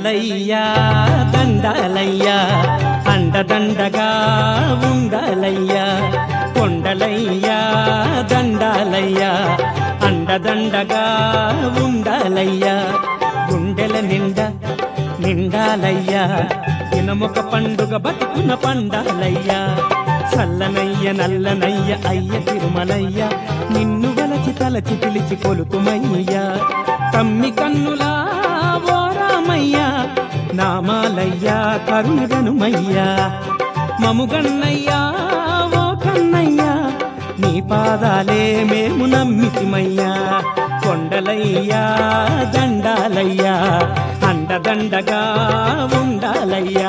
కొండలయ్యా దండాలయ్యా అండదండగా ఉండాలయ్యా కొండలయ్యా దండాలయ్యా అండదండగా ఉండాలయ్యా గుండెల నిండాలయ్యా దినమొక పండుగ బతుకున పండాలయ్యా చల్లనయ్య నల్లనయ్య అయ్య తిరుమలయ్య నిన్ను వలచి తలచి పిలిచి కొలుకుమయ్యా తమ్మి కన్నులా ఓ రామయ్యా నామాలయ్యా కరుణగనుమయ్యా మముగన్నయ్యా ఓ కన్నయ్యా నీ పాదాలే మేము నమ్మితిమయ్యా కొండలయ్యా దండాలయ్యా అండదండగా ఉండాలయ్యా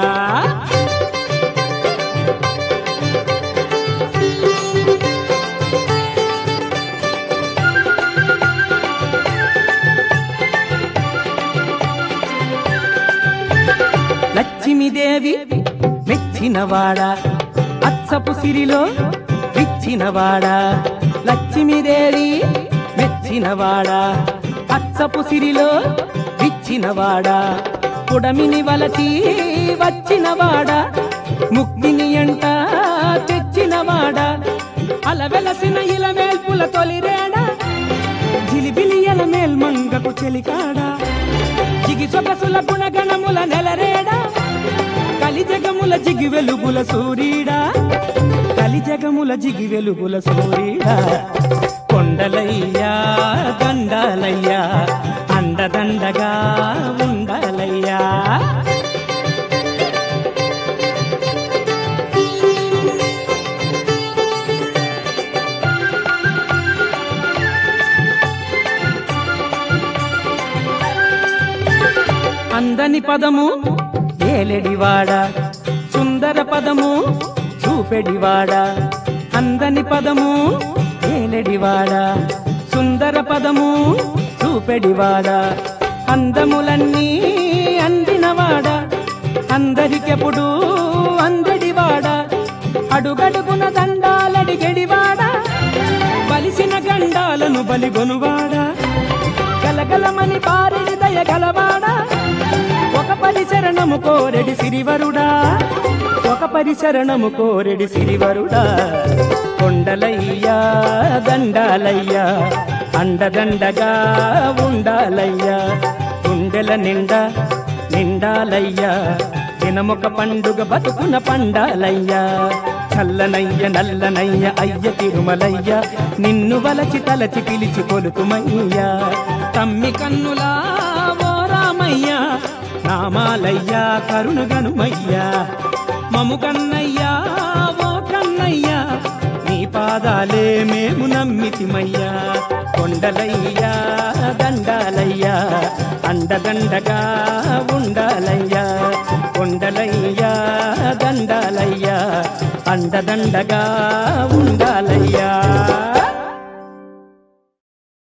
లక్ష్మీదేవి మెచ్చినవాడా అచ్చపు సిరిలో విచ్చినవాడా లక్ష్మీదేవి మెచ్చినవాడా అచ్చపు సిరిలో విచ్చినవాడా పుడమిని వలచి వచ్చినవాడా ముక్తిని ఎంట తెచ్చినవాడా అలవెలసిన ఇలమేల్పుల తొలిరేడా జిలిబిలియల మేల్మంగకు చెలికాడా జిగి సొగసుల గుణగణముల నెలరేడా కలిజగముల జిగి వెలుగుల సూరీడా కలిజగముల జిగి వెలుగుల సూరీడా కొండలయ్యా దండాలయ్యా అండదండగా ఉండాలయ్యా అందని పదము ఏలెడివాడా సుందర పదము చూపెడివాడా అందని పదము ఏలెడివాడా సుందర పదము చూపెడివాడా అందములన్నీ అందినవాడా అందరికెప్పుడు అందడివాడా అడుగడుగున దండాలడిగెడివాడా బలిసిన గండాలను బలిగొనువాడా గలగలమని పారెడి దయగలవాడా ఒక పరిశరణము కోరెడి సిరివరుడా ఒక పరిశరణము కోరెడి సిరివరుడా కొండలయ్యా దండాలయ్యా అండదండగా ఉండాలయ్యా గుండెల నిండాలయ్యా దినమొక పండుగ బతుకున పండాలయ్యా చల్లనయ్య నల్లనయ్య అయ్య తిరుమలయ్య నిన్ను వలచి తలచి పిలిచి కొలుకుమయ్యా తమ్మి కన్నులా ఓ రామయ్యా నామాలయ్యా కరుణగనుమయ్యా మముగన్నయ్యా ఓ కన్నయ్యా నీ పాదాలే మేము నమ్మితిమయ్యా కొండలయ్యా దండాలయ్యా అండదండగా ఉండాలయ్యా కొండలయ్యా దండాలయ్యా అండదండగా ఉండాలయ్యా